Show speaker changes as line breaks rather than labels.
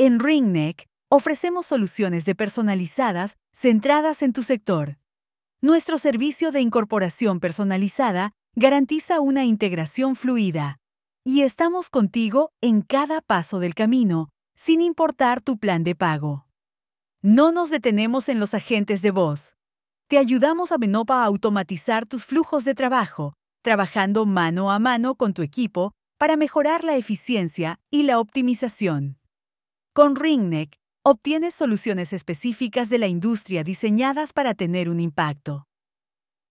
En Ringneck, ofrecemos soluciones personalizadas centradas en tu sector. Nuestro servicio de incorporación personalizada garantiza una integración fluida y estamos contigo en cada paso del camino, sin importar tu plan de pago. No nos detenemos en los agentes de voz. Te ayudamos a automatizar tus flujos de trabajo, trabajando mano a mano con tu equipo para mejorar la eficiencia y la optimización. Con Ringneck, obtienes soluciones específicas de la industria diseñadas para tener un impacto.